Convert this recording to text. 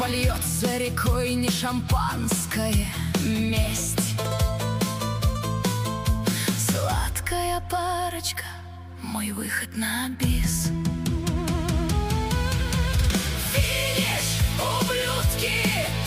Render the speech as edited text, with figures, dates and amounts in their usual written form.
польется рекой не шампанское, месть. Сладкая парочка, мой выход на бис. Финиш, ублюдки!